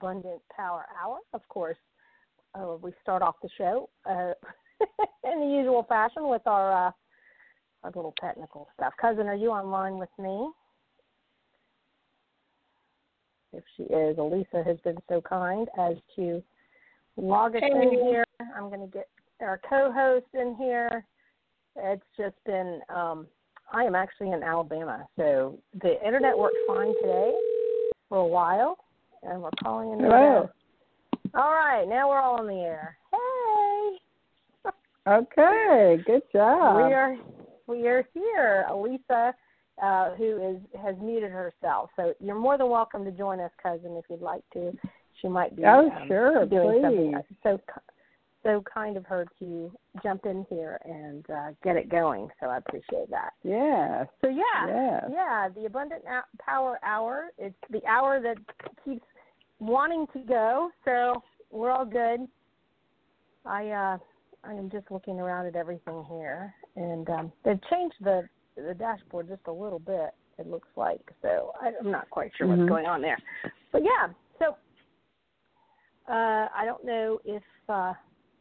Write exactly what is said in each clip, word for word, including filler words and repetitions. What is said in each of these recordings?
Abundant Power Hour. Of course, uh, we start off the show uh, in the usual fashion with our, uh, our little technical stuff. Cousin, are you online with me? If she is, Elisa has been so kind as to log us in here. I'm going to get our co-host in here. It's just been, um, I am actually in Alabama, so the internet worked fine today for a while, and we're calling in. Hello. All right, now we're all on the air. Hey. Okay, good job. We are, we are here. Elisa, uh, who is has muted herself, so you're more than welcome to join us, cousin, if you'd like to. She might be oh, um, sure, doing please. something else. So, so kind of her to jump in here and uh, get it going. So I appreciate that. Yes. So yeah, yes. yeah, the Abundant Power Hour. It's the hour that keeps wanting to go. So we're all good. I uh, I am just looking around at everything here, and um, they've changed the the dashboard just a little bit. It looks like. So I'm not quite sure mm-hmm. what's going on there. But yeah, so. Uh, I don't know if uh,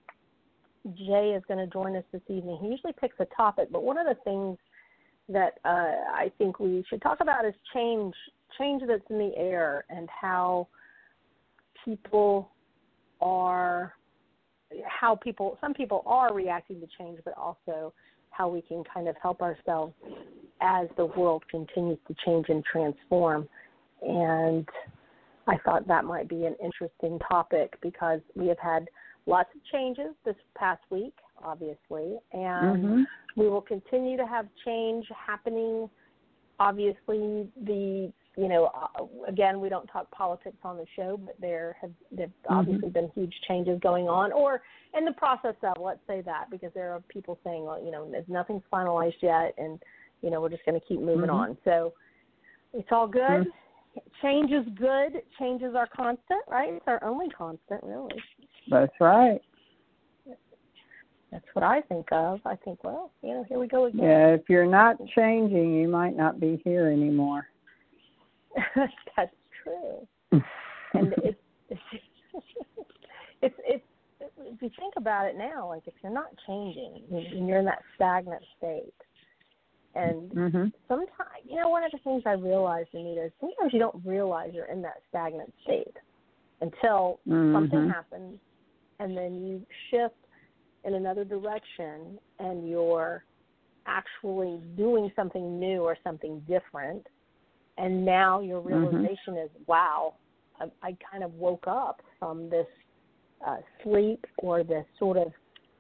Jay is going to join us this evening. He usually picks a topic, but one of the things that uh, I think we should talk about is change, change that's in the air, and how people are, how people, some people are reacting to change, but also how we can kind of help ourselves as the world continues to change and transform. And I thought that might be an interesting topic because we have had lots of changes this past week, obviously, and mm-hmm. we will continue to have change happening. Obviously, the, you know, again, we don't talk politics on the show, but there have there've mm-hmm. obviously been huge changes going on, or in the process of, let's say that, because there are people saying, well, you know, nothing's finalized yet, and, you know, we're just going to keep moving mm-hmm. on. So it's all good. Mm-hmm. Change is good. Change is our constant, right? It's our only constant, really. That's right. That's what I think of. I think, well, you know, here we go again. Yeah, if you're not changing, you might not be here anymore. That's true. And it's, it's, it's, it's, if you think about it now, like if you're not changing and you're in that stagnant state, and mm-hmm. sometimes, you know, one of the things I realized, Anita, is sometimes you don't realize you're in that stagnant state until mm-hmm. something happens, and then you shift in another direction, and you're actually doing something new or something different, and now your realization mm-hmm. is, wow, I, I kind of woke up from this uh, sleep or this sort of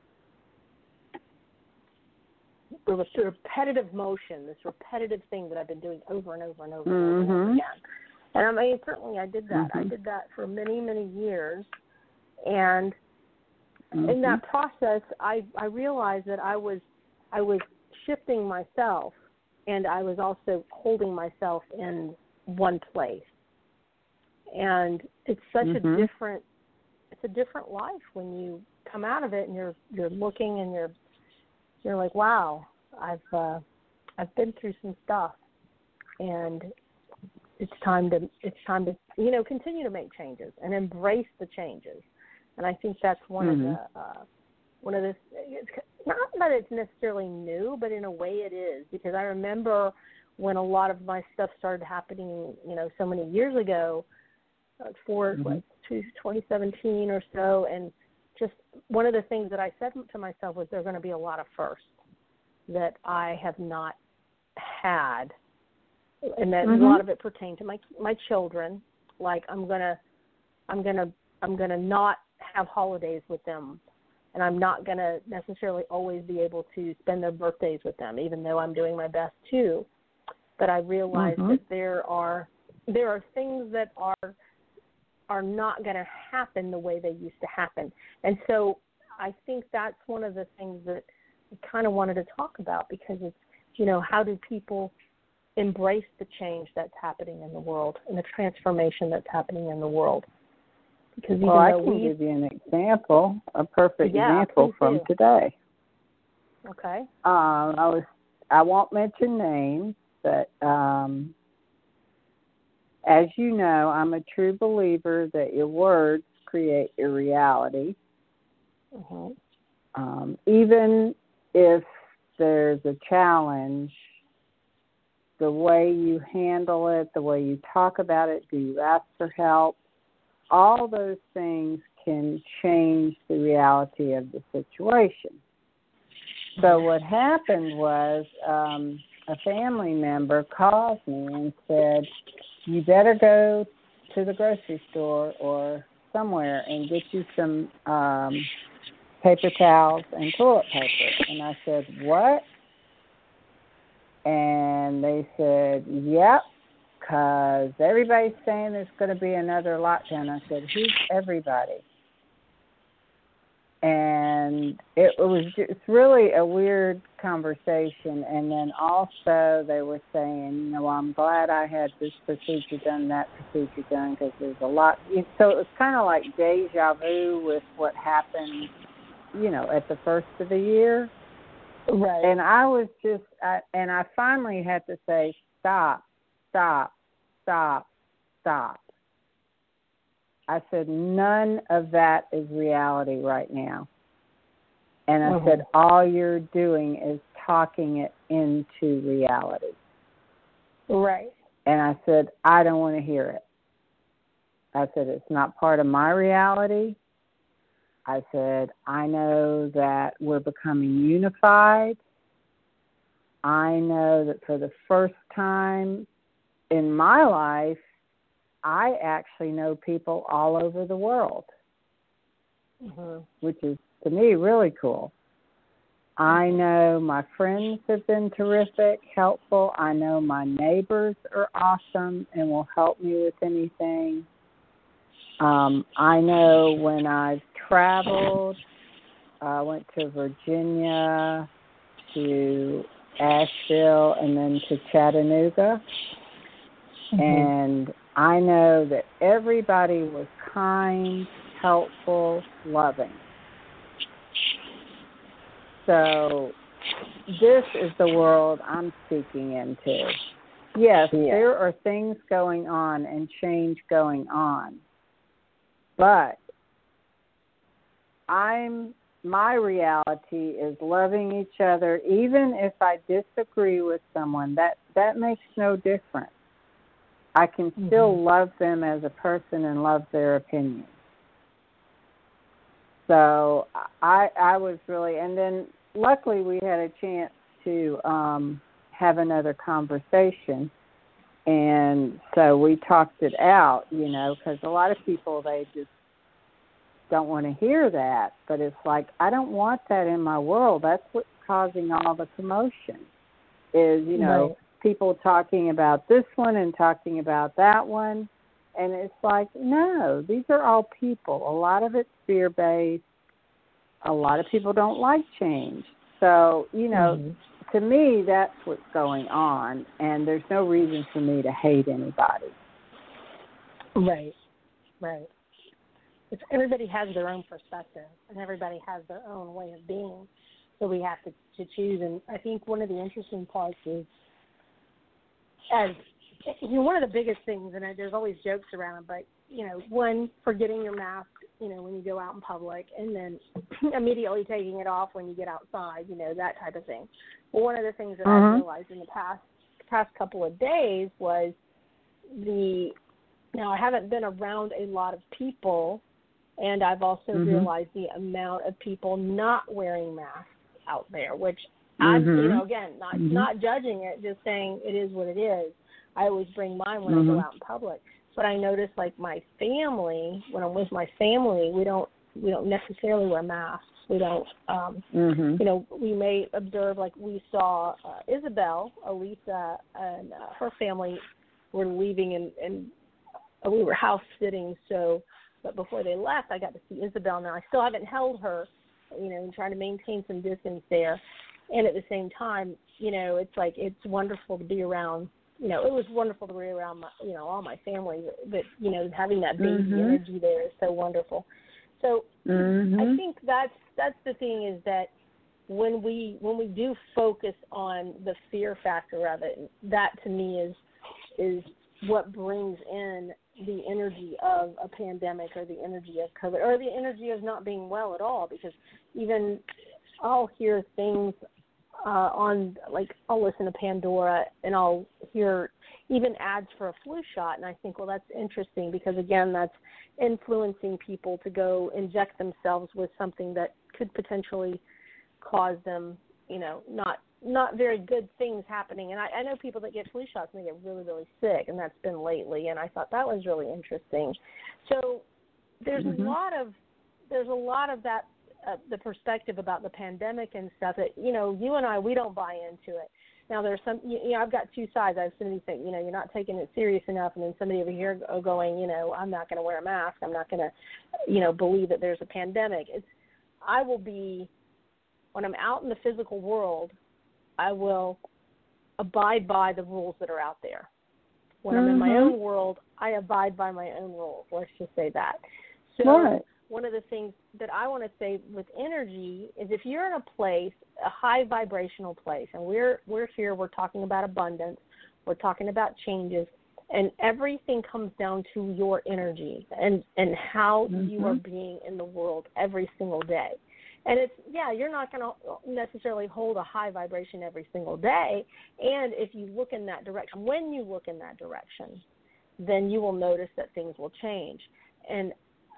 There was a repetitive motion, this repetitive thing that I've been doing over and over and over, mm-hmm. and over again. And I mean, certainly I did that. Mm-hmm. I did that for many, many years. And mm-hmm. in that process, I, I realized that I was I was shifting myself, and I was also holding myself in one place. And it's such mm-hmm. a different it's a different life when you come out of it and you're you're looking and you're You're like, wow, I've uh, I've been through some stuff, and it's time to it's time to you know continue to make changes and embrace the changes. And I think that's one mm-hmm. of the uh, one of the it's not that it's necessarily new, but in a way it is, because I remember when a lot of my stuff started happening, you know, so many years ago, uh, for mm-hmm. like twenty seventeen or so, and just one of the things that I said to myself was there are going to be a lot of firsts that I have not had, and that mm-hmm. a lot of it pertained to my my children. Like I'm gonna, I'm gonna, I'm gonna not have holidays with them, and I'm not gonna necessarily always be able to spend their birthdays with them, even though I'm doing my best too. But I realized mm-hmm. that there are there are things that are are not going to happen the way they used to happen. And so I think that's one of the things that I kind of wanted to talk about, because it's, you know, how do people embrace the change that's happening in the world and the transformation that's happening in the world? Because even well, I though can we, give you an example, a perfect yeah, example from do. today. Okay. Um, I was, I won't mention names, but um, as you know, I'm a true believer that your words create your reality. Mm-hmm. Um, even if there's a challenge, the way you handle it, the way you talk about it, do you ask for help, all those things can change the reality of the situation. So what happened was um, a family member called me and said, you better go to the grocery store or somewhere and get you some um, paper towels and toilet paper. And I said, what? And they said, yep, because everybody's saying there's going to be another lockdown. I said, who's everybody? And it, it was just really a weird conversation. And then also they were saying, you know, I'm glad I had this procedure done, that procedure done, because there's a lot. So it was kind of like deja vu with what happened, you know, at the first of the year. Right. And I was just, I, and I finally had to say, stop, stop, stop, stop. I said, none of that is reality right now. And I mm-hmm. said, all you're doing is talking it into reality. Right. And I said, I don't want to hear it. I said, it's not part of my reality. I said, I know that we're becoming unified. I know that for the first time in my life, I actually know people all over the world, mm-hmm. which is, to me, really cool. I know my friends have been terrific, helpful. I know my neighbors are awesome and will help me with anything. Um, I know when I've traveled, I went to Virginia, to Asheville, and then to Chattanooga. Mm-hmm. And I know that everybody was kind, helpful, loving. So this is the world I'm speaking into. Yes, yeah. There are things going on and change going on. But I'm my reality is loving each other, even if I disagree with someone. That that makes no difference. I can mm-hmm. still love them as a person and love their opinion. So I I was really, and then luckily we had a chance to um, have another conversation, and so we talked it out, you know, because a lot of people, they just don't want to hear that, but it's like, I don't want that in my world. That's what's causing all the commotion is, you know, right. people talking about this one and talking about that one. And it's like, no, these are all people. A lot of it's fear-based. A lot of people don't like change. So, you know, mm-hmm. to me, that's what's going on. And there's no reason for me to hate anybody. Right, right. It's, everybody has their own perspective, and everybody has their own way of being. So we have to, to choose. And I think one of the interesting parts is, as you know, one of the biggest things, and there's always jokes around it, but, you know, one, forgetting your mask, you know, when you go out in public, and then immediately taking it off when you get outside, you know, that type of thing. But one of the things that uh-huh. I realized in the past past couple of days was the, now I haven't been around a lot of people, and I've also mm-hmm. realized the amount of people not wearing masks out there, which mm-hmm. I'm, you know, again, not mm-hmm. not judging it, just saying it is what it is. I always bring mine when mm-hmm. I go out in public. But I notice, like, my family, when I'm with my family, we don't we don't necessarily wear masks. We don't, um, mm-hmm. you know, we may observe, like we saw uh, Isabel, Elisa, and uh, her family were leaving, and, and uh, we were house sitting, so. But before they left, I got to see Isabel. Now, I still haven't held her, you know, and trying to maintain some distance there. And at the same time, you know, it's like it's wonderful to be around, you know, it was wonderful to be around, my, you know, all my family. But, you know, having that baby mm-hmm. energy there is so wonderful. So mm-hmm. I think that's that's the thing is that when we when we do focus on the fear factor of it, that to me is is what brings in the energy of a pandemic or the energy of COVID or the energy of not being well at all, because even I'll hear things uh, on, like, I'll listen to Pandora and I'll hear even ads for a flu shot, and I think, well, that's interesting because, again, that's influencing people to go inject themselves with something that could potentially cause them, you know, not not very good things happening. And I, I know people that get flu shots and they get really, really sick, and that's been lately, and I thought that was really interesting. So there's mm-hmm. a lot of there's a lot of that, uh, the perspective about the pandemic and stuff that, you know, you and I, we don't buy into it. Now, there's some, you know, I've got two sides. I have somebody saying, you know, you're not taking it serious enough, and then somebody over here going, you know, I'm not going to wear a mask. I'm not going to, you know, believe that there's a pandemic. It's, I will be, when I'm out in the physical world, I will abide by the rules that are out there. When mm-hmm. I'm in my own world, I abide by my own rules. Let's just say that. So right. one of the things that I want to say with energy is if you're in a place, a high vibrational place, and we're we're here, we're talking about abundance, we're talking about changes, and everything comes down to your energy and, and how mm-hmm. you are being in the world every single day. And it's, yeah, you're not going to necessarily hold a high vibration every single day. And if you look in that direction, when you look in that direction, then you will notice that things will change. And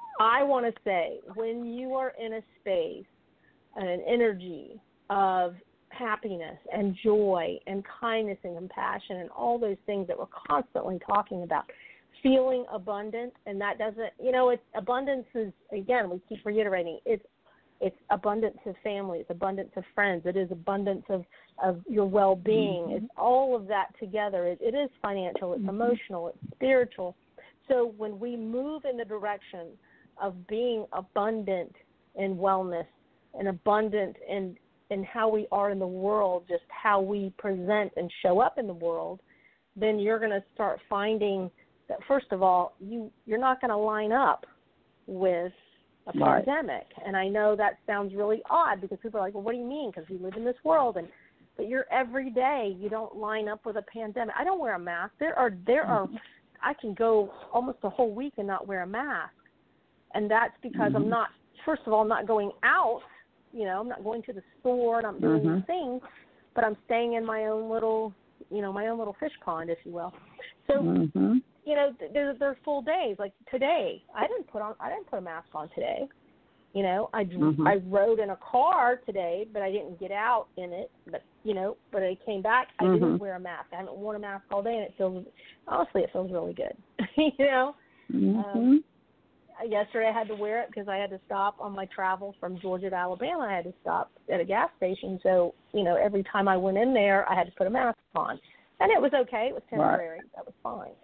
I want to say, when you are in a space, an energy of happiness and joy and kindness and compassion and all those things that we're constantly talking about, feeling abundant, and that doesn't, you know, it's abundance is, again, we keep reiterating, it's It's abundance of family. It's abundance of friends. It is abundance of, of your well-being. Mm-hmm. It's all of that together. It, it is financial. It's mm-hmm. emotional. It's spiritual. So when we move in the direction of being abundant in wellness and abundant in, in how we are in the world, just how we present and show up in the world, then you're going to start finding that, first of all, you, you're not going to line up with a right. pandemic. And I know that sounds really odd because people are like, well, what do you mean? Because we live in this world. And but you're every day, you don't line up with a pandemic. I don't wear a mask. There are, there are, I can go almost a whole week and not wear a mask. And that's because mm-hmm. I'm not, first of all, I'm not going out, you know, I'm not going to the store and I'm doing mm-hmm. these things, but I'm staying in my own little, you know, my own little fish pond, if you will. So, mm-hmm. you know, there there are full days. Like today, I didn't put on, I didn't put a mask on today. You know, I mm-hmm. I rode in a car today, but I didn't get out in it. But you know, but I came back, I mm-hmm. didn't wear a mask. I haven't worn a mask all day, and it feels, honestly, it feels really good. you know. Mm-hmm. Um, yesterday I had to wear it because I had to stop on my travel from Georgia to Alabama. I had to stop at a gas station, so you know, every time I went in there, I had to put a mask on, and it was okay. It was temporary. Right. That was fine.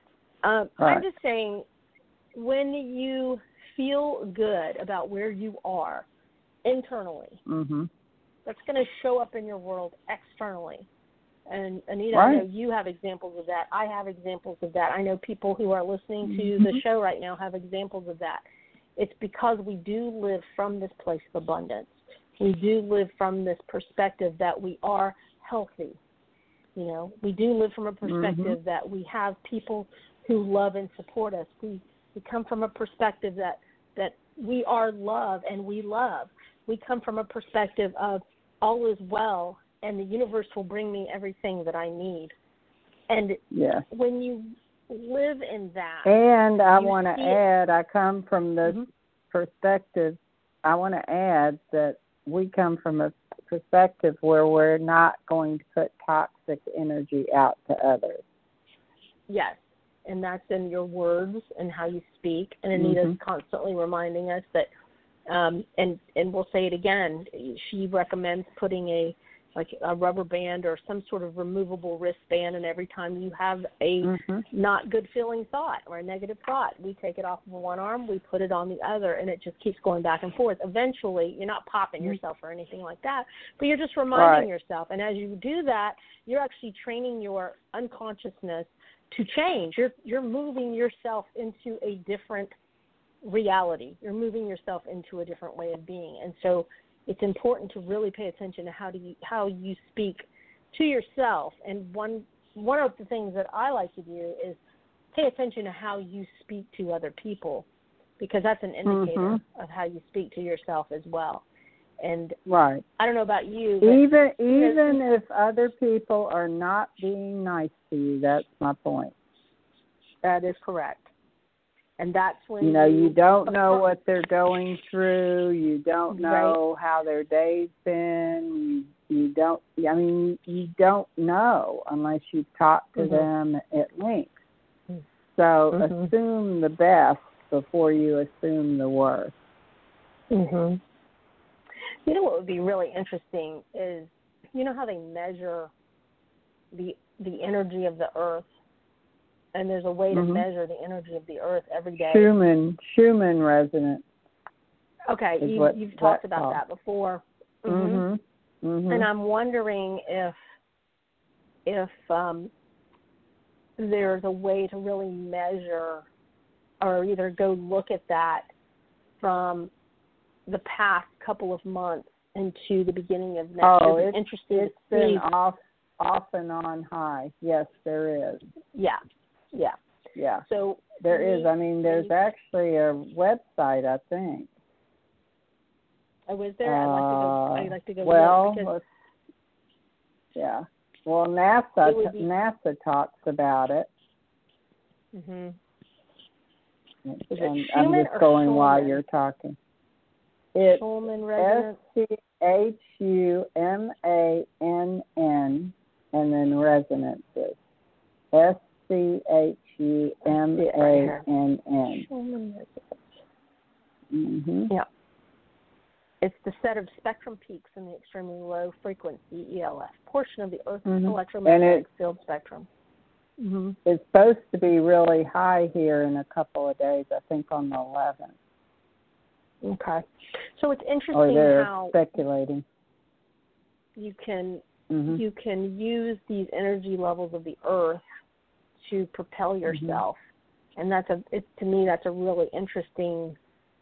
Um, right. I'm just saying, when you feel good about where you are internally, mm-hmm. that's going to show up in your world externally. And Anita, right. I know you have examples of that. I have examples of that. I know people who are listening to mm-hmm. the show right now have examples of that. It's because we do live from this place of abundance. We do live from this perspective that we are healthy. You know, we do live from a perspective mm-hmm. that we have people who love and support us. We we come from a perspective that, that we are love and we love. We come from a perspective of all is well and the universe will bring me everything that I need. And yes. when you live in that. And I want to add, I come from the mm-hmm. perspective, I want to add that we come from a perspective where we're not going to put toxic energy out to others. Yes. And that's in your words and how you speak. And Anita's mm-hmm. constantly reminding us that, um, and, and we'll say it again, she recommends putting a, like a rubber band or some sort of removable wristband, and every time you have a mm-hmm. not good feeling thought or a negative thought, we take it off of one arm, we put it on the other, and it just keeps going back and forth. Eventually, you're not popping mm-hmm. yourself or anything like that, but you're just reminding right. yourself. And as you do that, you're actually training your unconsciousness to change. You're you're moving yourself into a different reality. You're moving yourself into a different way of being. And so it's important to really pay attention to how do you how you speak to yourself. And one one of the things that I like to do is pay attention to how you speak to other people, because that's an indicator mm-hmm. of how you speak to yourself as well. And right. I don't know about you. But, even you know, even if other people are not being nice to you, that's my point. That is correct. And that's when you know you, you don't know what they're going through. You don't know right. how their day's been. You, you don't. I mean, you don't know unless you talk to mm-hmm. them at length. So mm-hmm. assume the best before you assume the worst. Mhm. You know what would be really interesting is, you know how they measure the the energy of the earth, and there's a way to mm-hmm. measure the energy of the earth every day. Schumann Schumann resonance. Okay, you, you've talked about called. that before. Mm-hmm. Mm-hmm. Mm-hmm. And I'm wondering if if um, there's a way to really measure, or either go look at that from the past couple of months into the beginning of next oh, year. It's interesting. It's been off, off and on high. Yes, there is. Yeah, yeah, yeah. So there we, is. I mean, there's we, actually a website, I think. I was there. I'd like to go. I'd like to go. Well, because yeah. Well, NASA be, NASA talks about it. Mhm. And it I'm just going Schumann? while you're talking. It's S C H U M A N N and then resonances. S C H U M A N N. Mm-hmm. Yeah. It's the set of spectrum peaks in the extremely low frequency E L F portion of the Earth's mm-hmm. electromagnetic it, field spectrum. Mm-hmm. It's supposed to be really high here in a couple of days, I think on the eleventh. Okay. So it's interesting or they're how speculating. You can mm-hmm. you can use these energy levels of the earth to propel yourself, mm-hmm. and that's a it, to me that's a really interesting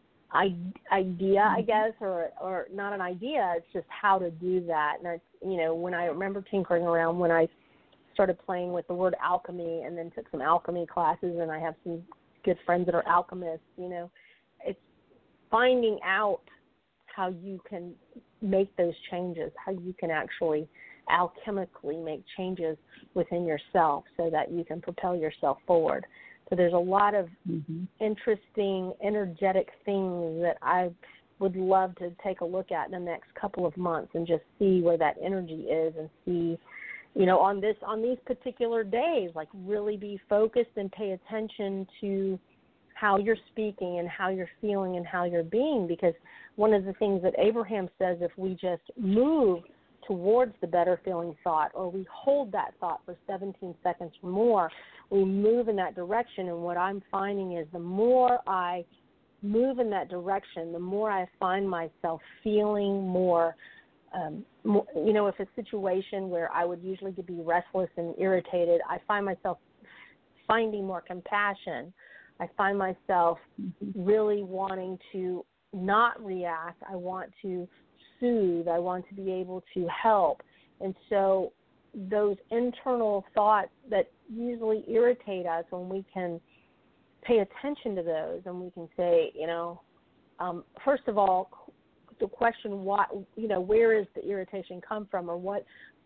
idea, mm-hmm. I guess, or or not an idea. It's just how to do that. And it's, you know, when I remember tinkering around when I started playing with the word alchemy, and then took some alchemy classes, and I have some good friends that are alchemists. You know, it's finding out how you can make those changes, how you can actually alchemically make changes within yourself so that you can propel yourself forward. So there's a lot of mm-hmm. interesting, energetic things that I would love to take a look at in the next couple of months and just see where that energy is, and see, you know, on this on these particular days, like really be focused and pay attention to how you're speaking and how you're feeling and how you're being, because one of the things that Abraham says, if we just move towards the better feeling thought, or we hold that thought for seventeen seconds or more, we move in that direction. And what I'm finding is the more I move in that direction, the more I find myself feeling more, um, more, you know, if a situation where I would usually be restless and irritated, I find myself finding more compassion. I find myself really wanting to not react. I want to soothe. I want to be able to help. And so those internal thoughts that usually irritate us, when we can pay attention to those and we can say, you know, um, first of all, the question, what, you know, where is the irritation come from, or what,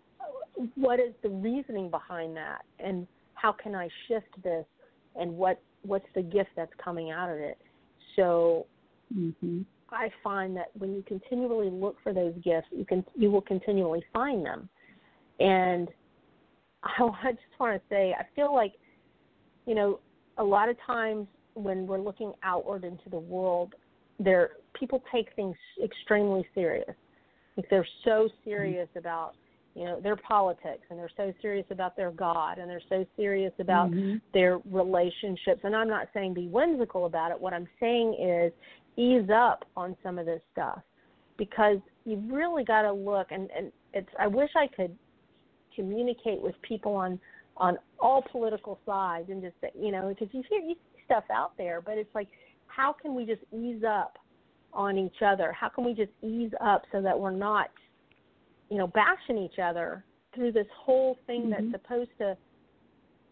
what is the reasoning behind that, and how can I shift this, and what, what's the gift that's coming out of it? So mm-hmm. I find that when you continually look for those gifts, you can you will continually find them. And I, I just want to say, I feel like, you know, a lot of times when we're looking outward into the world, there people take things extremely serious. Like they're so serious mm-hmm. about, you know, their politics, and they're so serious about their God, and they're so serious about mm-hmm. their relationships. And I'm not saying be whimsical about it. What I'm saying is ease up on some of this stuff, because you've really got to look, and, and it's, I wish I could communicate with people on, on all political sides, and just, you know, because you hear you see stuff out there, but it's like, how can we just ease up on each other? How can we just ease up so that we're not, you know, bashing each other through this whole thing mm-hmm. that's supposed to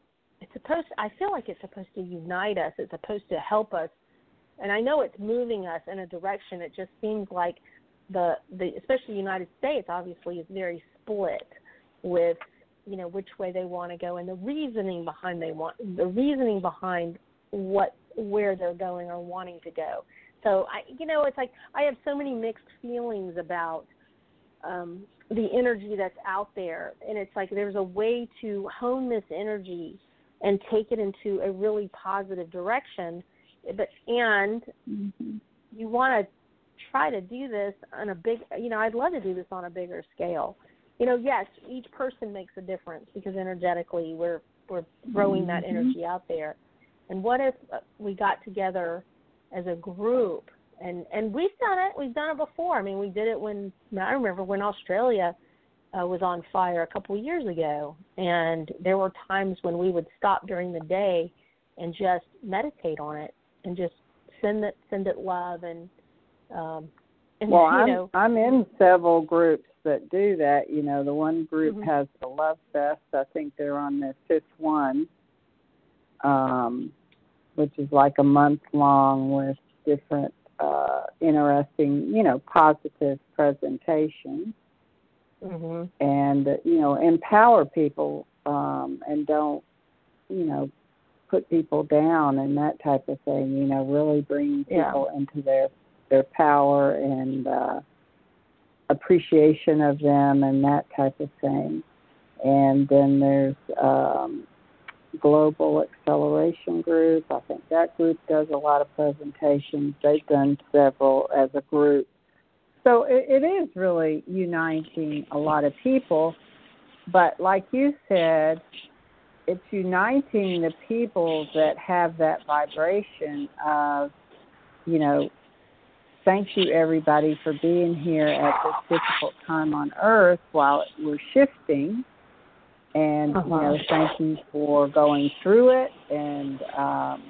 it's supposed, I feel like it's supposed to unite us. It's supposed to help us. And I know it's moving us in a direction. It just seems like the, the especially the United States, obviously, is very split with, you know, which way they want to go and the reasoning behind they want, the reasoning behind what, where they're going or wanting to go. So, I, you know, it's like I have so many mixed feelings about um, the energy that's out there. And it's like there's a way to hone this energy and take it into a really positive direction. But and mm-hmm. you want to try to do this on a big, you know, I'd love to do this on a bigger scale. You know, yes, each person makes a difference because energetically we're we're throwing mm-hmm. that energy out there. And what if we got together as a group? And, and we've done it. We've done it before. I mean, we did it when, I remember when Australia uh, was on fire a couple of years ago. And there were times when we would stop during the day and just meditate on it and just send it, send it love. And, um, and well, you I'm, know. I'm in several groups that do that. You know, the one group mm-hmm. has the Love Fest. I think they're on their fifth one, um, which is like a month long with different uh, interesting, you know, positive presentations. Mm-hmm. And, uh, you know, empower people um, and don't, you know, put people down and that type of thing, you know, really bring people yeah. into their, their power and uh, appreciation of them and that type of thing. And then there's um, Global Acceleration Group. I think that group does a lot of presentations. They've done several as a group. So it, it is really uniting a lot of people. But like you said, it's uniting the people that have that vibration of, you know, thank you everybody for being here at this difficult time on Earth while we're shifting. And, uh-huh. you know, thank you for going through it and, um,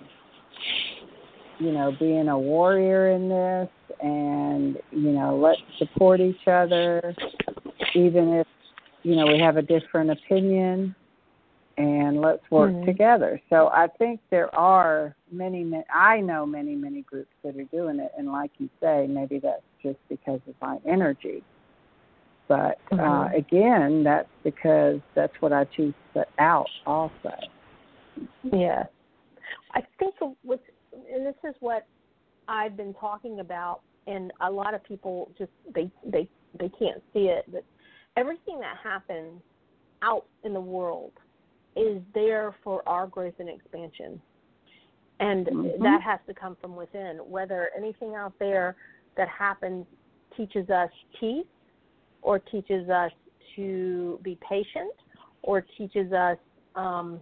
you know, being a warrior in this. And, you know, let's support each other, even if, you know, we have a different opinion. And let's work mm-hmm. together. So I think there are many, many, I know many, many groups that are doing it. And like you say, maybe that's just because of my energy. But, mm-hmm. uh, again, that's because that's what I choose to put out also. Yeah. I think what's, and this is what I've been talking about, and a lot of people just, they, they, they can't see it, but everything that happens out in the world is there for our growth and expansion. And mm-hmm. that has to come from within. Whether anything out there that happens teaches us peace, or teaches us to be patient, or teaches us, um,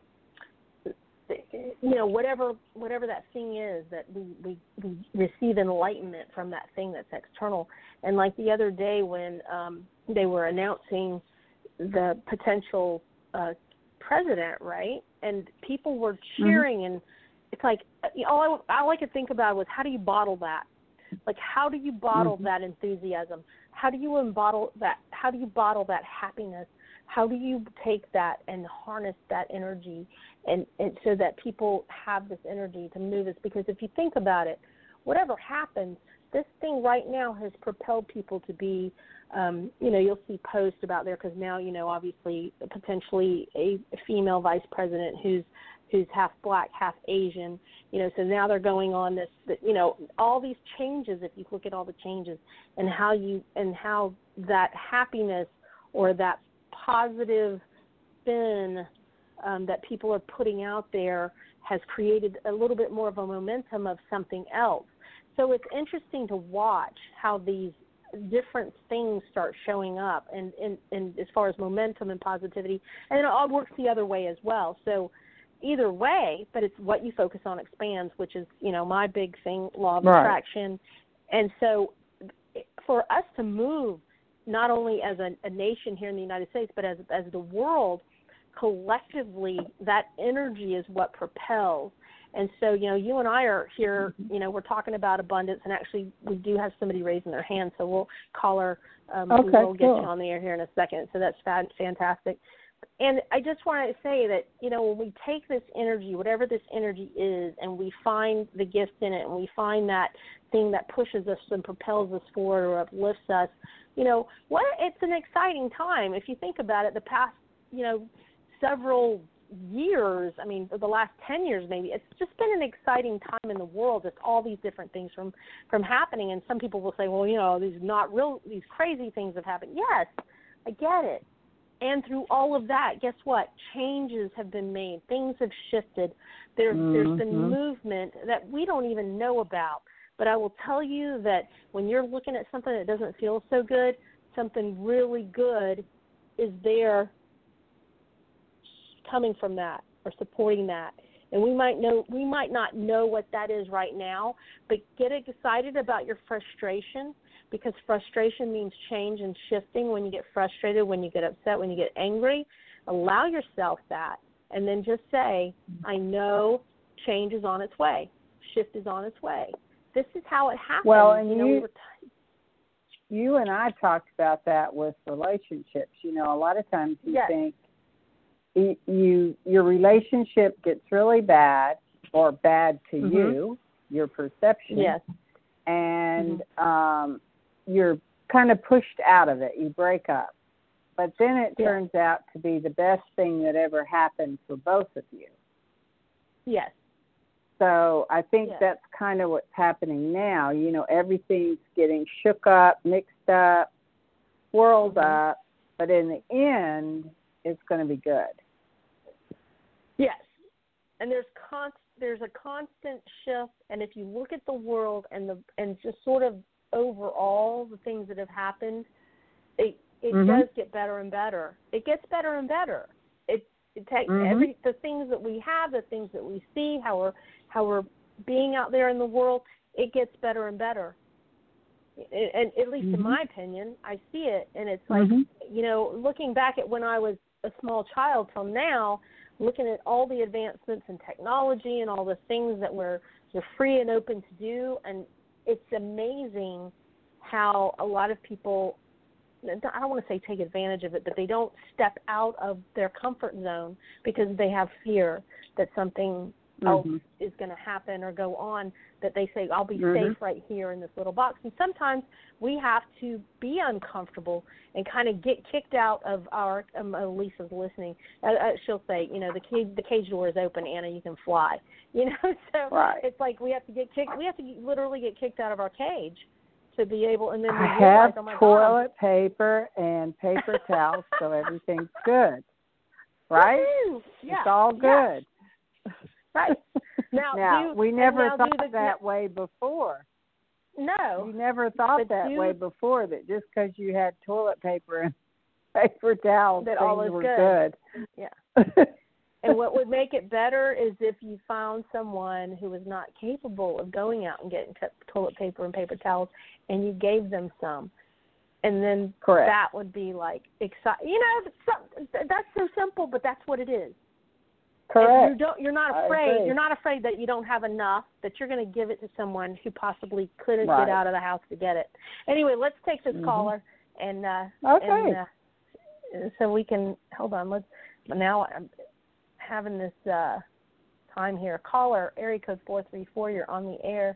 you know, whatever whatever that thing is, that we, we, we receive enlightenment from that thing that's external. And like the other day when um, they were announcing the potential uh, president, right? And people were cheering, mm-hmm. and it's like, all I, all I could think about was, how do you bottle that? Like, how do you bottle mm-hmm. that enthusiasm? How do you bottle that? How do you bottle that happiness? How do you take that and harness that energy, and, and so that people have this energy to move us? Because if you think about it, whatever happens, this thing right now has propelled people to be, um, you know, you'll see posts about there because now, you know, obviously potentially a female vice president who's who's half black, half Asian, you know, so now they're going on this, you know, all these changes, if you look at all the changes and how you, and how that happiness or that positive spin um, that people are putting out there has created a little bit more of a momentum of something else. So it's interesting to watch how these different things start showing up, and, and, and as far as momentum and positivity, and it all works the other way as well. So either way, but it's what you focus on expands, which is, you know, my big thing, law of right. attraction. And so for us to move, not only as a, a nation here in the United States, but as as the world, collectively, that energy is what propels. And so, you know, you and I are here, you know, we're talking about abundance, and actually we do have somebody raising their hand, so we'll call her. Um, okay, we'll get cool. you on the air here in a second, so that's fantastic. and I just want to say that, you know, when we take this energy, whatever this energy is, and we find the gift in it, and we find that thing that pushes us and propels us forward or uplifts us, you know, what it's an exciting time. If you think about it, the past, you know, several years, I mean, for the last ten years maybe, it's just been an exciting time in the world, just all these different things from, from happening. And some people will say, well, you know, these not real, these crazy things have happened. Yes, I get it. And through all of that, guess what? Changes have been made. Things have shifted. There, mm-hmm. There's been movement that we don't even know about. But I will tell you that when you're looking at something that doesn't feel so good, something really good is there coming from that or supporting that. And we might know we might not know what that is right now, but get excited about your frustration, because frustration means change and shifting. When you get frustrated, when you get upset, when you get angry, allow yourself that, and then just say, I know change is on its way. Shift is on its way. This is how it happens. Well, and you, know, you, we were t- you and I talked about that with relationships. You know, a lot of times you yes. think you your relationship gets really bad or bad to mm-hmm. you, your perception, yes. and mm-hmm. um, you're kind of pushed out of it. You break up. But then it yes. turns out to be the best thing that ever happened for both of you. Yes. So I think yes. that's kind of what's happening now. You know, everything's getting shook up, mixed up, swirled mm-hmm. up, but in the end, it's going to be good. Yes. And there's const, there's a constant shift, and if you look at the world and the and just sort of overall the things that have happened, it it mm-hmm. does get better and better. It gets better and better. It it takes mm-hmm. every the things that we have, the things that we see, how we're how we're being out there in the world, it gets better and better. And at least mm-hmm. in my opinion, I see it, and it's like, mm-hmm. you know, looking back at when I was a small child till now, looking at all the advancements in technology and all the things that we're, we're free and open to do, and it's amazing how a lot of people, I don't want to say take advantage of it, but they don't step out of their comfort zone because they have fear that something mm-hmm. else is going to happen or go on, that they say, I'll be mm-hmm. safe right here in this little box. And sometimes we have to be uncomfortable and kind of get kicked out of our, um, Lisa's listening, uh, uh, she'll say, you know, the cage, the cage door is open, Anna, you can fly. You know, so right. it's like we have to get kicked, we have to literally get kicked out of our cage to be able, and then we I realize, have oh my toilet God. paper and paper towels, so everything's good. Right? Woo-hoo! Yeah. It's all good. Yeah. Right. Now, now do, we never now thought the, that way before. No. We never thought that do, way before, that just because you had toilet paper and paper towels, that things all is were good. good. Yeah. And what would make it better is if you found someone who was not capable of going out and getting toilet paper and paper towels, and you gave them some. And then Correct. that would be like, exci- you know, that's so simple, but that's what it is. Correct. You don't, you're not afraid. You're not afraid that you don't have enough, that you're going to give it to someone who possibly couldn't right. get out of the house to get it. Anyway, let's take this mm-hmm. caller, and uh, okay. and, uh, so we can hold on. Let's now I'm having this uh, time here. Caller, area code four three four. You're on the air.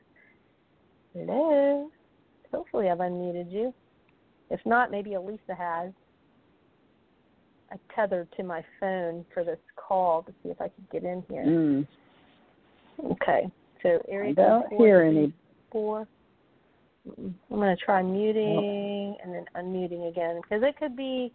Hello. Hopefully, I've unmuted you. If not, maybe Elisa has. I tethered to my phone for this call to see if I could get in here. Mm. Okay, so area I don't four, hear three, any. Four. I'm going to try muting and then unmuting again, because it could be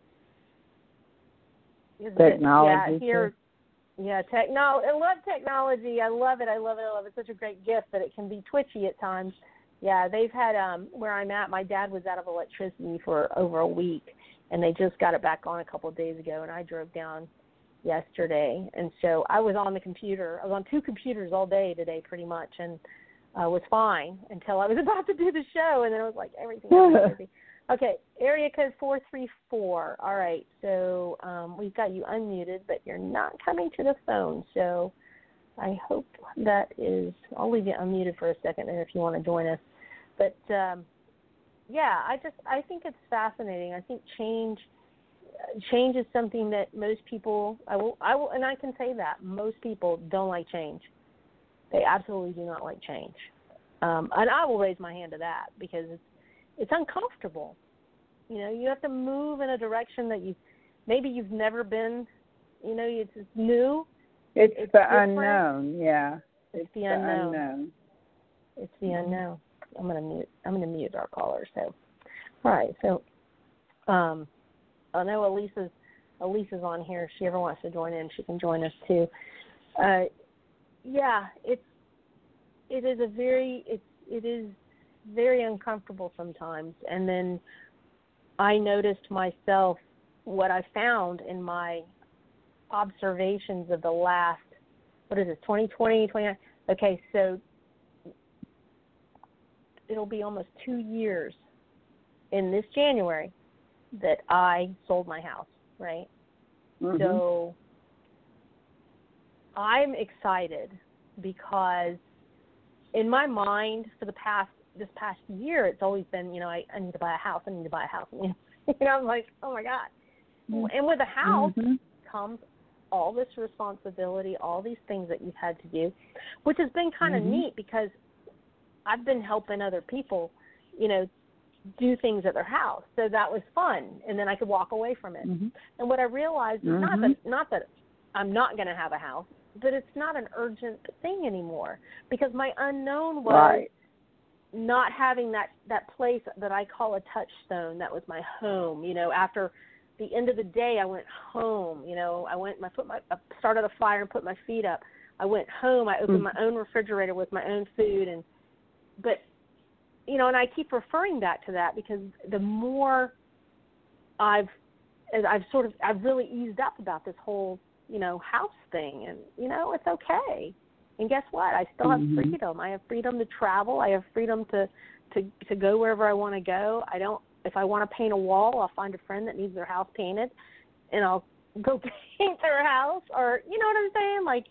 technology. Yeah, here. Yeah, techno- I love technology. I love it. I love it. I love it. It's such a great gift, but it can be twitchy at times. Yeah, they've had um, where I'm at. My dad was out of electricity for over a week, and they just got it back on a couple of days ago, and I drove down yesterday. And so I was on the computer. I was on two computers all day today pretty much, and uh, was fine until I was about to do the show, and then I was like, everything was crazy. Okay, area code four three four. All right, so um, we've got you unmuted, but you're not coming to the phone, so I hope that is – I'll leave you unmuted for a second if you want to join us. But, um, yeah, I just – I think it's fascinating. I think change change is something that most people, I will, I will, and I can say that most people don't like change. They absolutely do not like change, um, and I will raise my hand to that because it's it's uncomfortable. You know, you have to move in a direction that you maybe you've never been. You know, it's, it's new. It's, it's the different. unknown, yeah. It's, it's the, the unknown. unknown. It's the unknown. I'm gonna mute. I'm gonna mute our caller. So, all right. So, um, I know Elisa's Elisa's on here. If she ever wants to join in, she can join us too. Uh, yeah, it's it is a very it's it is very uncomfortable sometimes. And then I noticed myself what I found in my observations of the last what is it twenty twenty, twenty-nine Okay, so it'll be almost two years in this January that I sold my house, right? Mm-hmm. So I'm excited because in my mind for the past, this past year, it's always been, you know, I, I need to buy a house, I need to buy a house. You know, I'm like, oh my God. Mm-hmm. And with a house mm-hmm. comes all this responsibility, all these things that you've had to do, which has been kind of mm-hmm. neat because I've been helping other people, you know, do things at their house. So that was fun. And then I could walk away from it. Mm-hmm. And what I realized is mm-hmm. not that not that I'm not going to have a house, but it's not an urgent thing anymore because my unknown was right. not having that, that place that I call a touchstone. That was my home. You know, after the end of the day, I went home. You know, I went, I put my, I started a fire and put my feet up. I went home. I opened mm-hmm. my own refrigerator with my own food. And, but, you know, and I keep referring back to that because the more I've, as I've sort of, I've really eased up about this whole, you know, house thing. And, you know, it's okay. And guess what? I still have mm-hmm. freedom. I have freedom to travel. I have freedom to, to, to go wherever I want to go. I don't, if I want to paint a wall, I'll find a friend that needs their house painted, and I'll go paint their house. Or, you know what I'm saying? Like,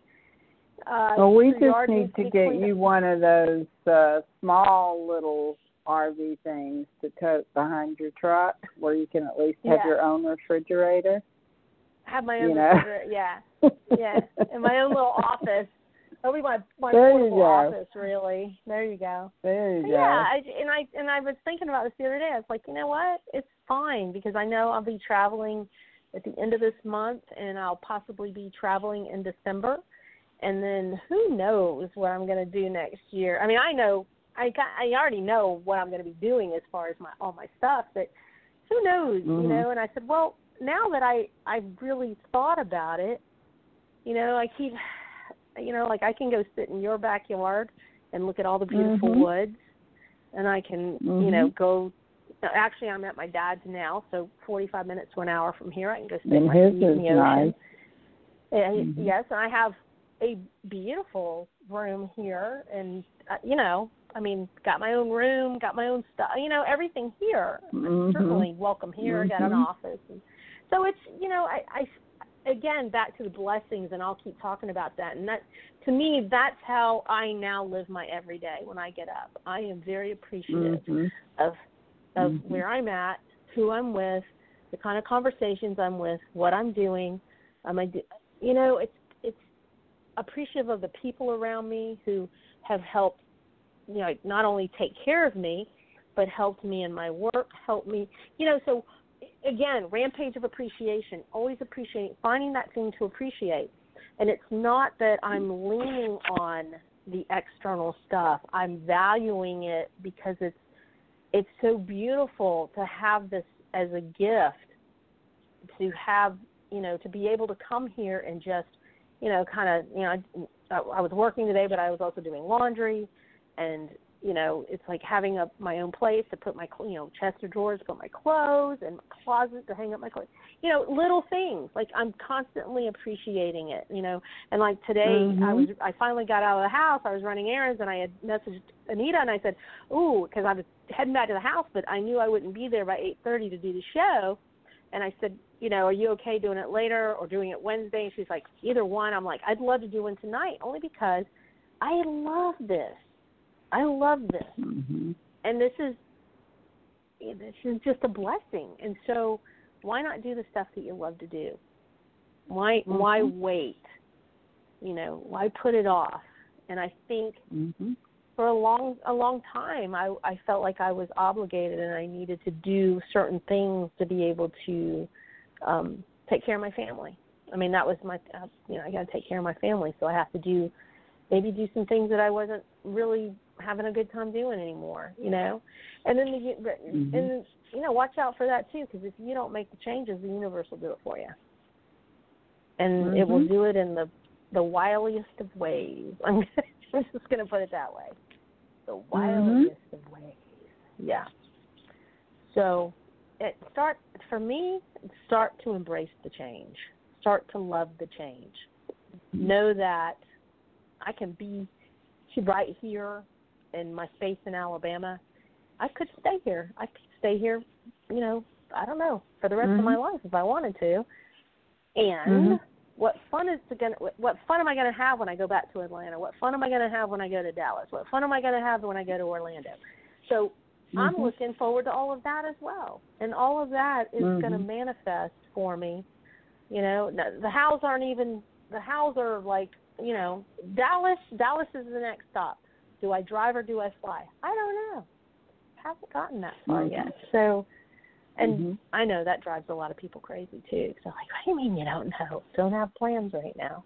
uh, well, we just need to get you one of those uh, small little R V things to tote behind your truck where you can at least have yeah. your own refrigerator. Have my own you know? refrigerator, yeah. Yeah, in my own little office. That'll be my, my there portable office, really. There you go. There you but go. Yeah, I, and I and I was thinking about this the other day. I was like, you know what? It's fine because I know I'll be traveling at the end of this month, and I'll possibly be traveling in December. And then who knows what I'm going to do next year? I mean, I know I got, I already know what I'm going to be doing as far as my all my stuff, but who knows? Mm-hmm. You know. And I said, well, now that I I've really thought about it, you know, I keep. You know, like I can go sit in your backyard and look at all the beautiful mm-hmm. woods, and I can, mm-hmm. you know, go. Actually, I'm at my dad's now, so forty-five minutes to an hour from here, I can go sit and my his feet in the ocean. Nice. And mm-hmm. yes, I have a beautiful room here, and uh, you know, I mean, got my own room, got my own stuff. You know, everything here. Mm-hmm. I'm certainly welcome here. Mm-hmm. Got an office, and so it's, you know, I. I Again, back to the blessings, and I'll keep talking about that. And that, to me, that's how I now live my everyday when I get up. I am very appreciative mm-hmm. of of mm-hmm. where I'm at, who I'm with, the kind of conversations I'm with, what I'm doing. Um, I, you know, it's it's appreciative of the people around me who have helped, you know, not only take care of me, but helped me in my work, helped me, you know, so. Again, rampage of appreciation, always appreciating, finding that thing to appreciate. And it's not that I'm leaning on the external stuff. I'm valuing it because it's it's so beautiful to have this as a gift, to have, you know, to be able to come here and just, you know, kind of, you know, I, I was working today, but I was also doing laundry, and you know, it's like having a, my own place to put my, you know, chest of drawers to put my clothes, and my closet to hang up my clothes. You know, little things. Like I'm constantly appreciating it. You know, and like today, mm-hmm. I was, I finally got out of the house. I was running errands, and I had messaged Anita, and I said, "Ooh," because I was heading back to the house, but I knew I wouldn't be there by eight thirty to do the show. And I said, you know, are you okay doing it later or doing it Wednesday? And she's like, either one. I'm like, I'd love to do one tonight, only because I love this. I love this, mm-hmm. and this is this is just a blessing. And so why not do the stuff that you love to do? Why mm-hmm. why wait? You know, why put it off? And I think mm-hmm. for a long a long time, I, I felt like I was obligated and I needed to do certain things to be able to um, take care of my family. I mean, that was my, uh, you know, I got to take care of my family, so I have to do, maybe do some things that I wasn't really having a good time doing anymore, you know. And then, the, mm-hmm. and you know, watch out for that too, because if you don't make the changes, the universe will do it for you. And mm-hmm. it will do it in the, the wiliest of ways. I'm, I'm just going to put it that way. The wildest mm-hmm. of ways. Yeah. So it start for me, start to embrace the change. Start to love the change. Mm-hmm. Know that I can be right here in my space in Alabama. I could stay here. I could stay here, you know, I don't know, for the rest mm-hmm. of my life if I wanted to. And mm-hmm. What fun is to gonna, what fun am I going to have when I go back to Atlanta? What fun am I going to have when I go to Dallas? What fun am I going to have when I go to Orlando? So mm-hmm. I'm looking forward to all of that as well. And all of that is mm-hmm. going to manifest for me. You know, the hows aren't even, the hows are like, you know, Dallas, Dallas is the next stop. Do I drive or do I fly? I don't know. Haven't gotten that far mm-hmm. yet. So, and mm-hmm. I know that drives a lot of people crazy, too. So, like, what do you mean you don't know? Don't have plans right now.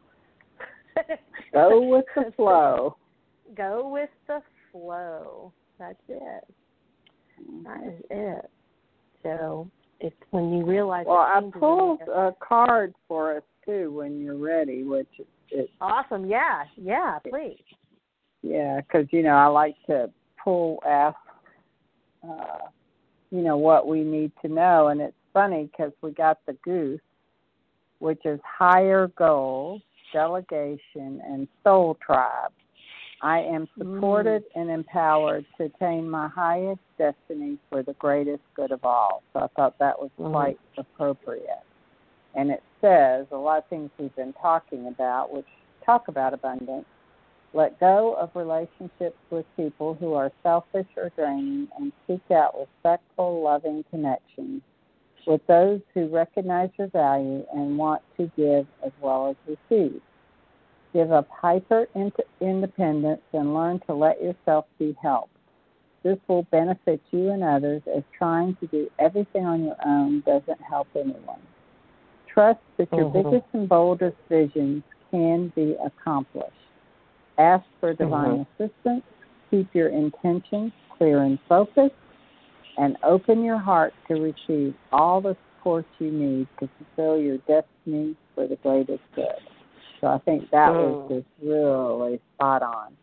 Go with the flow. Go with the flow. That's it. That is it. So, it's when you realize... Well, I pulled a card for us, too, when you're ready, which is... Awesome. Yeah. Yeah, please. Yeah, because, you know, I like to pull, ask... Uh, you know, what we need to know. And it's funny because we got the goose, which is higher goals, delegation, and soul tribe. I am supported mm. and empowered to attain my highest destiny for the greatest good of all. So I thought that was mm. quite appropriate. And it says a lot of things we've been talking about, which talk about abundance. Let go of relationships with people who are selfish or draining and seek out respectful, loving connections with those who recognize your value and want to give as well as receive. Give up hyper independence and learn to let yourself be helped. This will benefit you and others, as trying to do everything on your own doesn't help anyone. Trust that your mm-hmm. biggest and boldest visions can be accomplished. Ask for divine mm-hmm. assistance, keep your intentions clear and focused, and open your heart to receive all the support you need to fulfill your destiny for the greatest good. So I think that mm. was just really spot on.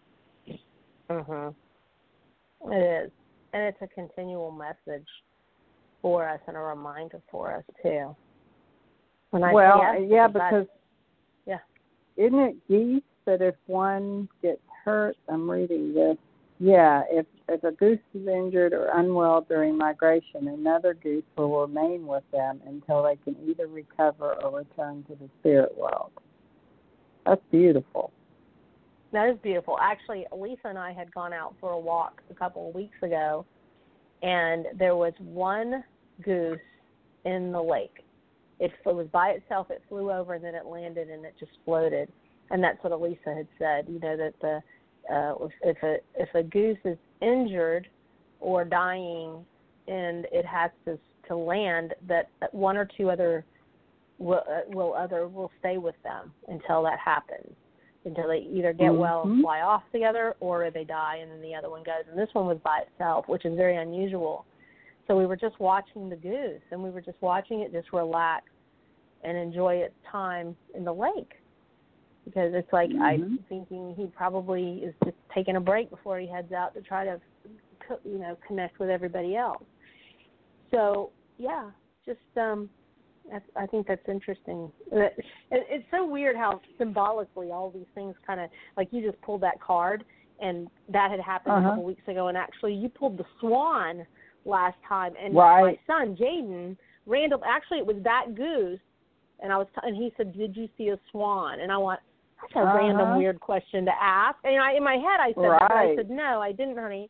Mm-hmm. It is. And it's a continual message for us and a reminder for us, too. When I well, yes, yeah, because yeah. isn't it geese that if one gets hurt, I'm reading this, yeah, if, if a goose is injured or unwell during migration, another goose will remain with them until they can either recover or return to the spirit world. That's beautiful. That is beautiful. Actually, Lisa and I had gone out for a walk a couple of weeks ago, and there was one goose in the lake. It, it was by itself. It flew over, and then it landed, and it just floated. And that's what Elisa had said, you know, that the uh, if a if a goose is injured or dying and it has to to land, that one or two other will, uh, will other will stay with them until that happens, until they either get mm-hmm. well and fly off together, or they die and then the other one goes. And this one was by itself, which is very unusual. So we were just watching the goose, and we were just watching it just relax and enjoy its time in the lake. Because it's like mm-hmm. I'm thinking he probably is just taking a break before he heads out to try to, you know, connect with everybody else. So, yeah, just um, that's, I think that's interesting. It, it's so weird how symbolically all these things kind of, like you just pulled that card, and that had happened uh-huh. a couple weeks ago, and actually you pulled the swan last time, and right. my son, Jaden, Randall, actually it was that goose, and I was, t- and he said, did you see a swan? And I went, that's a uh-huh. random weird question to ask. And I, in my head I said, right. that, I said, no, I didn't, honey.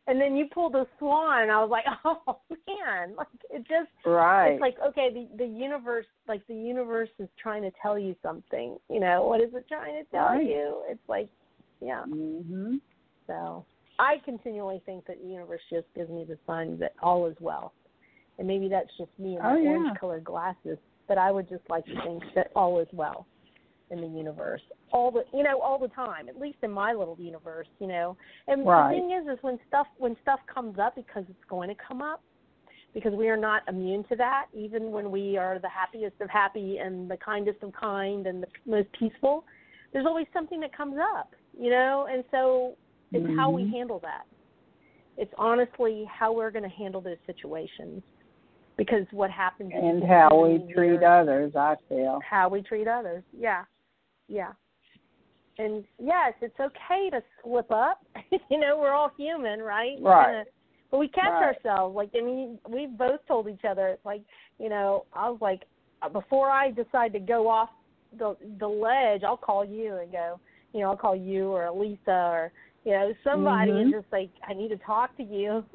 And then you pulled a swan, and I was like, oh man, like it just, right. It's like, okay, the the universe, like the universe is trying to tell you something. You know, what is it trying to tell right. you? It's like, yeah. Mhm. So I continually think that the universe just gives me the sign that all is well, and maybe that's just me and my oh, yeah. orange-colored glasses. But I would just like to think that all is well in the universe, all the you know all the time, at least in my little universe, you know. And right. the thing is, is when stuff when stuff comes up, because it's going to come up, because we are not immune to that. Even when we are the happiest of happy and the kindest of kind and the most peaceful, there's always something that comes up, you know. And so it's mm-hmm. how we handle that. It's honestly how we're going to handle those situations. Because what happens is and how we treat here, others, I feel. How we treat others, yeah, yeah. And yes, it's okay to slip up. you know, we're all human, right? Right. Gonna, but we catch right. ourselves. Like, I mean, we both told each other, it's like, you know, I was like, before I decide to go off the the ledge, I'll call you and go, you know, I'll call you or Lisa or, you know, somebody mm-hmm. and just like, I need to talk to you.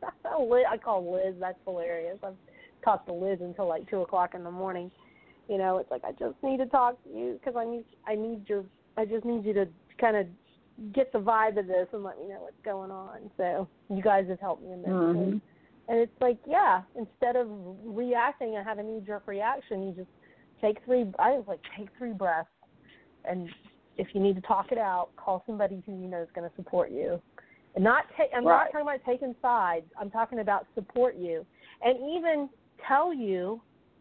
I call Liz. That's hilarious. I've talked to Liz until like two o'clock in the morning. You know, it's like I just need to talk to you because I need I need your I just need you to kind of get the vibe of this and let me know what's going on. So you guys have helped me in this. Mm-hmm. And, and it's like, yeah, instead of reacting and have a knee-jerk reaction, you just take three. I was like, take three breaths, and if you need to talk it out, call somebody who you know is going to support you. And not ta- I'm right. not talking about taking sides. I'm talking about support you, and even tell you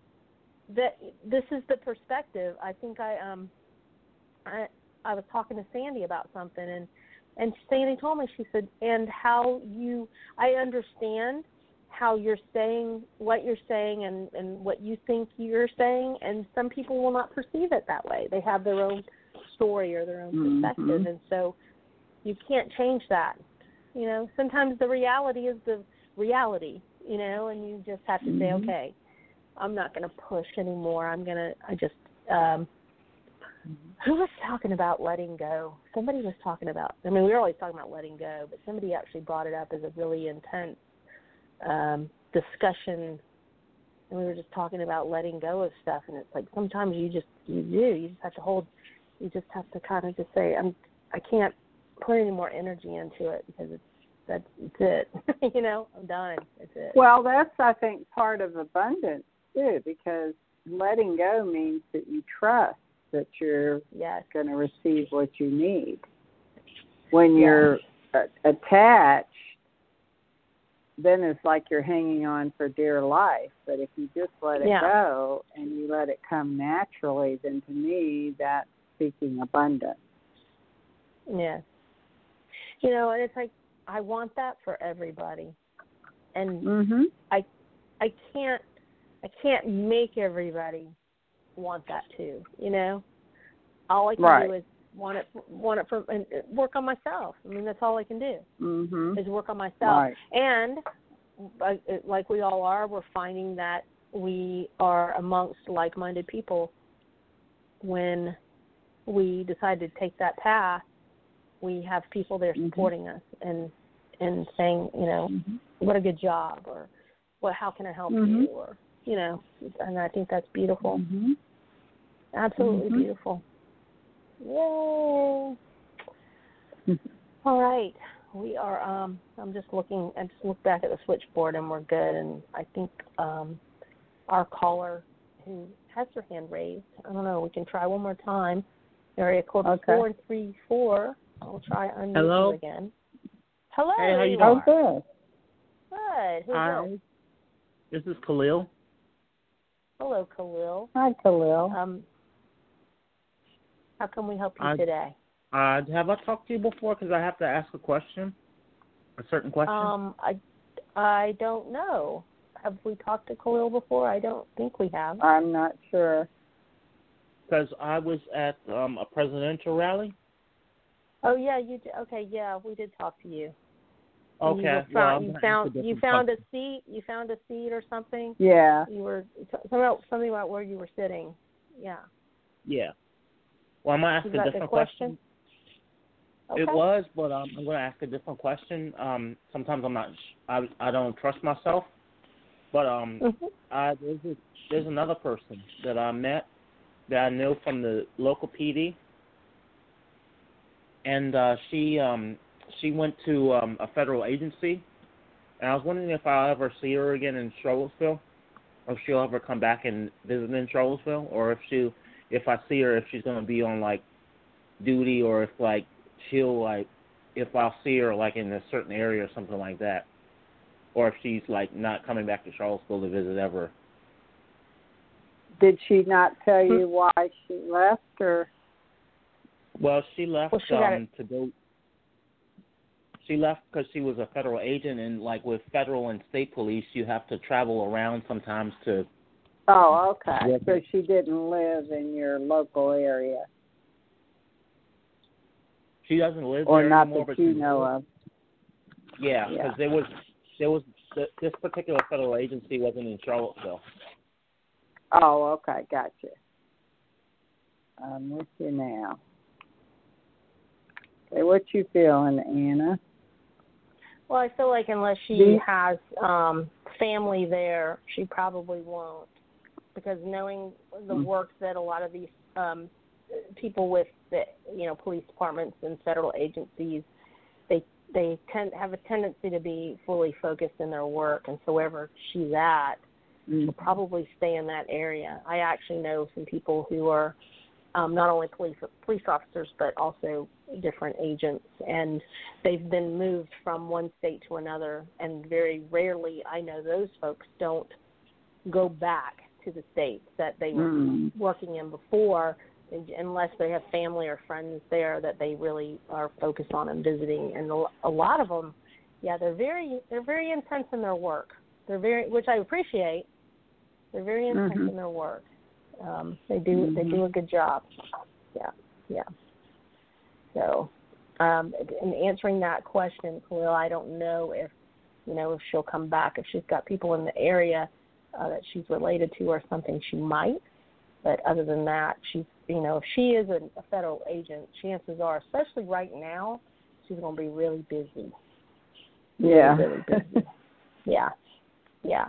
that this is the perspective. I think I um I I was talking to Sandy about something, and and Sandy told me, she said, and how you I understand how you're saying what you're saying and, and what you think you're saying, and some people will not perceive it that way. They have their own story or their own perspective, mm-hmm. and so you can't change that. You know, sometimes the reality is the reality, you know, and you just have to mm-hmm. say, okay, I'm not going to push anymore. I'm going to, I just, um, who was talking about letting go? Somebody was talking about, I mean, we were always talking about letting go, but somebody actually brought it up as a really intense um, discussion. And we were just talking about letting go of stuff. And it's like, sometimes you just, you do, you just have to hold, you just have to kind of just say, I'm, I can't put any more energy into it because it's, that's, that's it. you know, I'm done. That's it. Well, that's, I think, part of abundance, too, because letting go means that you trust that you're yes. going to receive what you need. When you're yes. a- attached, then it's like you're hanging on for dear life. But if you just let it yeah. go and you let it come naturally, then to me, that's speaking abundance. Yes. You know, and it's like, I want that for everybody. And mm-hmm. I I can't I can't make everybody want that too, you know? All I can right. do is want it want it for and work on myself. I mean, that's all I can do. Mm-hmm. Is work on myself. Right. And like we all are, we're finding that we are amongst like-minded people. When we decide to take that path, we have people there supporting mm-hmm. us and and saying, you know, mm-hmm. what a good job, or what, how can I help mm-hmm. you, or, you know, and I think that's beautiful. Mm-hmm. Absolutely mm-hmm. beautiful. Yay. All right. We are, um, I'm just looking, I just looked back at the switchboard and we're good, and I think um, our caller who has her hand raised, I don't know, we can try one more time. Area code okay. four and three four. I'll try unmute Hello? you again. Hello. Hey, how you Oh, doing? good. Good. Who's Hi. this? This is Khalil. Hello, Khalil. Hi, Khalil. Um, how can we help you I, today? Uh, have I talked to you before? Because I have to ask a question, a certain question. Um, I, I don't know. Have we talked to Khalil before? I don't think we have. I'm not sure. Because I was at um, a presidential rally. Oh yeah, you did. Okay, yeah, we did talk to you. Okay. You, were well, found, you found you found a seat. You found a seat or something. Yeah. You were something about, something about where you were sitting. Yeah. Yeah. Well, I'm gonna ask You a got different the question. Okay. It was, but um, I'm going to ask a different question. Um, sometimes I'm not, sh- I, I don't trust myself, but um, Mm-hmm. I, there's, a, there's another person that I met that I knew from the local P D, and uh, she um, she went to um, a federal agency, and I was wondering if I'll ever see her again in Charlottesville, or if she'll ever come back and visit in Charlottesville, or if she, if I see her, if she's going to be on like duty, or if like she'll like, if I'll see her like in a certain area or something like that, or if she's like not coming back to Charlottesville to visit ever. Did she not tell you why she left, or? Well, she left Well, she got um, to go. She left because she was a federal agent, and like with federal and state police, you have to travel around sometimes to. Oh, okay. Yes. So she didn't live in your local area, She doesn't live or there not anymore, that but you she know lived. of. Yeah, because Yeah. there was there was this particular federal agency wasn't in Charlottesville. Oh, okay, gotcha. I'm with you now. Okay, what you feeling, Anna? Well, I feel like unless she Do you- has um, family there, she probably won't. Because knowing the Mm. work that a lot of these um, people with, the, you know, police departments and federal agencies, they they tend have a tendency to be fully focused in their work, and so wherever she's at, Mm. she'll probably stay in that area. I actually know some people who are um, not only police police officers but also different agents, and they've been moved from one state to another, and very rarely I know those folks don't go back to the states that they were Mm. working in before, unless they have family or friends there that they really are focused on and visiting. And a lot of them, yeah, they're very they're very intense in their work. They're very, which I appreciate. They're very intense Mhm. in their work. Um, they do Mhm. they do a good job. Yeah, yeah. So, um, in answering that question, Khalil, I don't know if you know if she'll come back. If she's got people in the area uh, that she's related to or something, she might. But other than that, she's, you know, if she is a, a federal agent, chances are, especially right now, she's going to be really busy. Yeah. Really, really busy. Yeah. Yeah.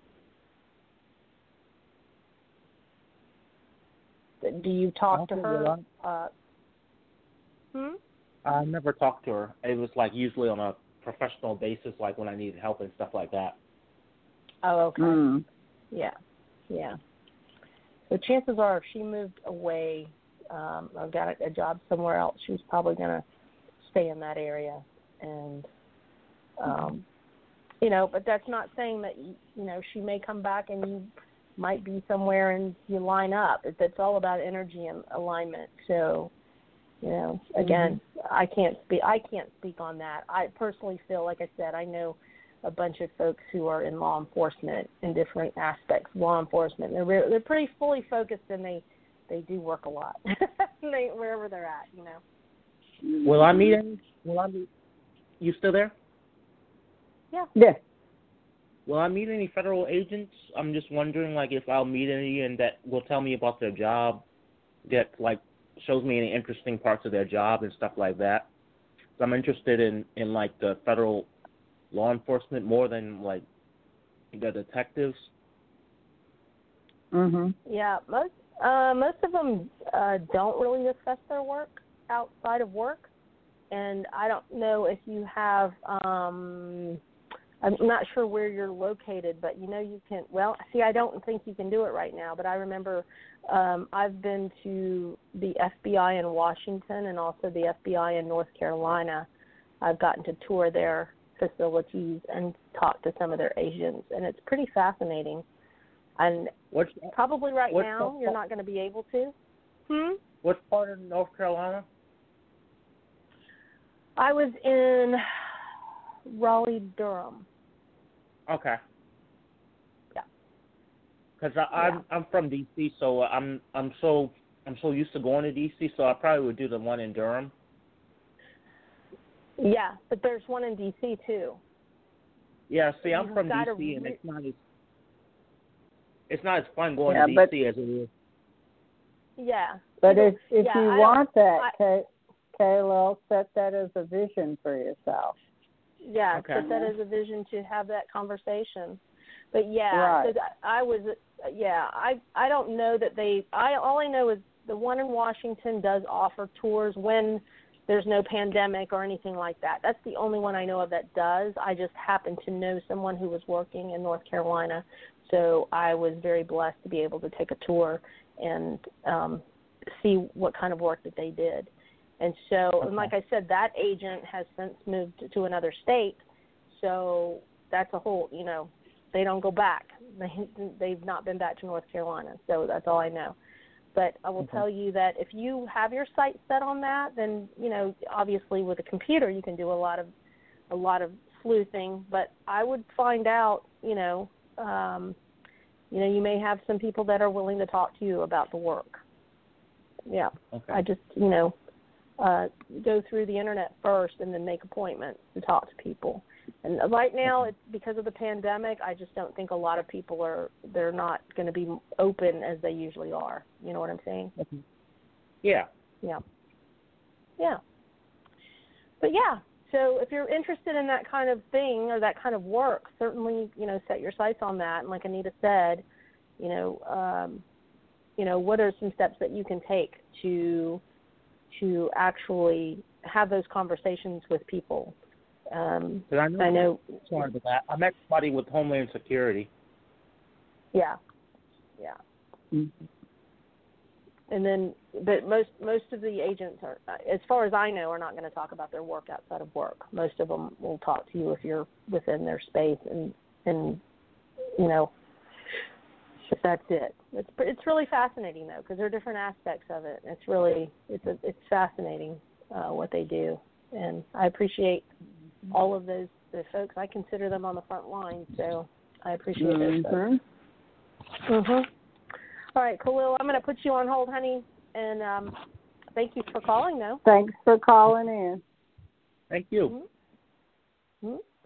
Do you talk to Okay, her? well, Uh, hmm? I never talked to her. It was like usually on a professional basis, like when I needed help and stuff like that. Oh, okay. Mm. Yeah. Yeah. So chances are, if she moved away um, or got a, a job somewhere else, she's probably going to stay in that area. And, um, you know, but that's not saying that, you, you know, she may come back and you might be somewhere and you line up. It, it's all about energy and alignment. So, you know, again, mm-hmm. I can't speak. I can't speak on that. I personally feel, like I said, I know a bunch of folks who are in law enforcement in different aspects of law enforcement. They're re- they're pretty fully focused, and they they do work a lot. they, wherever they're at, you know. Will I meet any? Will I meet? You still there? Yeah. Yeah. Will I meet any federal agents? I'm just wondering, like, if I'll meet any and that will tell me about their job, that like shows me any interesting parts of their job and stuff like that. So I'm interested in in like the federal law enforcement more than like the detectives. Mhm. Yeah, most uh, most of them uh, don't really discuss their work outside of work, and I don't know if you have. Um, I'm not sure where you're located, but you know you can. Well, see, I don't think you can do it right now, but I remember um, I've been to the F B I in Washington and also the F B I in North Carolina. I've gotten to tour their facilities and talk to some of their agents, and it's pretty fascinating. And What's, probably right what's now the, you're not going to be able to. Hmm? What part of North Carolina? I was in Raleigh, Durham. Okay. Yeah. Because I'm yeah. I'm from D C, so I'm I'm so I'm so used to going to D C, so I probably would do the one in Durham. Yeah, but there's one in D C too. Yeah, see, I'm You've from D C, re- and it's not as it's not as fun going yeah, to but, D C as it is. Yeah. But People, if if yeah, you I want that, I, to, Okay, well, set that as a vision for yourself. Yeah, Okay. set that as a vision to have that conversation. But yeah, Right. so I was, yeah, I I don't know that they. I all I know is the one in Washington does offer tours when there's no pandemic or anything like that. That's the only one I know of that does. I just happen to know someone who was working in North Carolina, so I was very blessed to be able to take a tour and um, see what kind of work that they did. And so, Okay. and like I said, that agent has since moved to another state, so that's a whole, you know, they don't go back. They, they've not been back to North Carolina, so that's all I know. But I will Okay. tell you that if you have your sights set on that, then, you know, obviously with a computer you can do a lot of a lot of sleuthing. But I would find out, you know, um, you know, you may have some people that are willing to talk to you about the work. Yeah. Okay. I just, you know, uh, go through the internet first and then make appointments to talk to people. And right now, it's because of the pandemic, I just don't think a lot of people are, they're not going to be open as they usually are. You know what I'm saying? Yeah. Yeah. Yeah. But yeah, so if you're interested in that kind of thing or that kind of work, certainly, you know, set your sights on that. And like Anita said, you know, um, you know, what are some steps that you can take to to actually have those conversations with people? Um, I know. I know. Sorry about that. I met somebody with Homeland Security. Yeah. Yeah. Mm-hmm. And then, but most most of the agents are, as far as I know, are not going to talk about their work outside of work. Most of them will talk to you if you're within their space, and and you know, if that's it. It's it's really fascinating though, because there are different aspects of it. It's really it's a, it's fascinating uh, what they do, and I appreciate all of those those folks. I consider them on the front line, so I appreciate those folks. Mm-hmm. Mhm. All right, Khalil, I'm going to put you on hold, honey, and um, thank you for calling, though. Thanks for calling in. Thank you. Mm-hmm.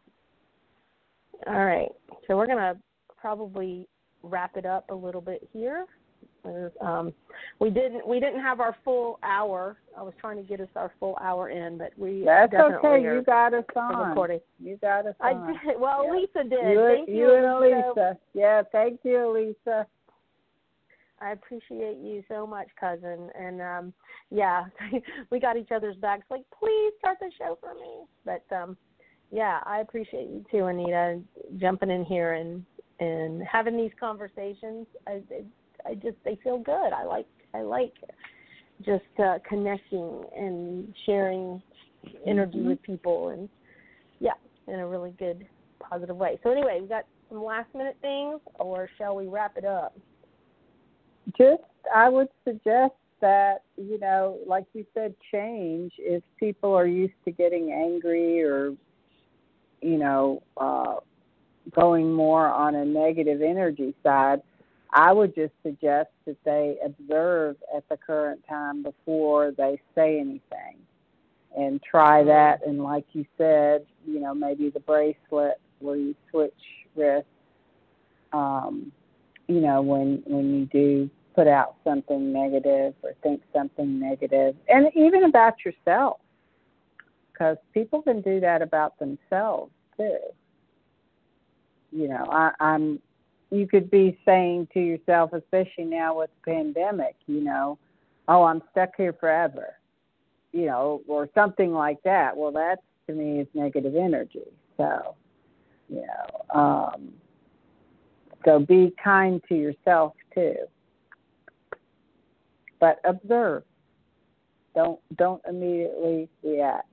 Mm-hmm. All right, so we're going to probably wrap it up a little bit here. Um, we didn't we didn't have our full hour. I was trying to get us our full hour in, but we That's definitely okay. are You got us on. recording. You got us I on. did. Well, Yeah. Lisa did. You, thank you, you and Elisa. Elisa. Yeah, thank you, Elisa. I appreciate you so much, cousin. And, um, yeah, we got each other's backs like, please start the show for me. But, um, yeah, I appreciate you too, Anita, jumping in here and, and having these conversations. I, I just, they feel good. I like, I like just uh, connecting and sharing energy Mm-hmm. with people and, yeah, in a really good, positive way. So anyway, we got some last minute things, or shall we wrap it up? Just, I would suggest that, you know, like you said, change. If people are used to getting angry or, you know, uh, going more on a negative energy side, I would just suggest that they observe at the current time before they say anything and try that. And like you said, you know, maybe the bracelet where you switch wrists, um, you know, when when you do put out something negative or think something negative, and even about yourself, because people can do that about themselves too. You know, I, I'm. You could be saying to yourself, especially now with the pandemic, you know, oh, I'm stuck here forever, you know, or something like that. Well, that to me is negative energy. So, you know. Um, So be kind to yourself too. But observe. Don't don't immediately react.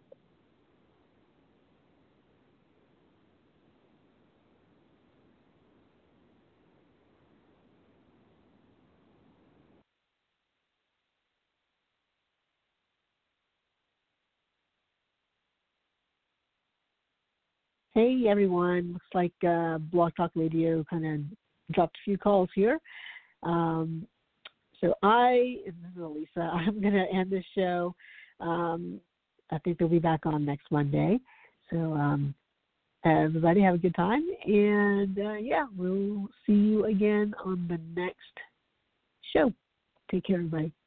Hey everyone, looks like uh, Blog Talk Radio kind of dropped a few calls here. Um, so I, this is Elisa, I'm going to end the show. Um, I think they'll be back on next Monday. So um, everybody have a good time. And uh, yeah, we'll see you again on the next show. Take care, everybody.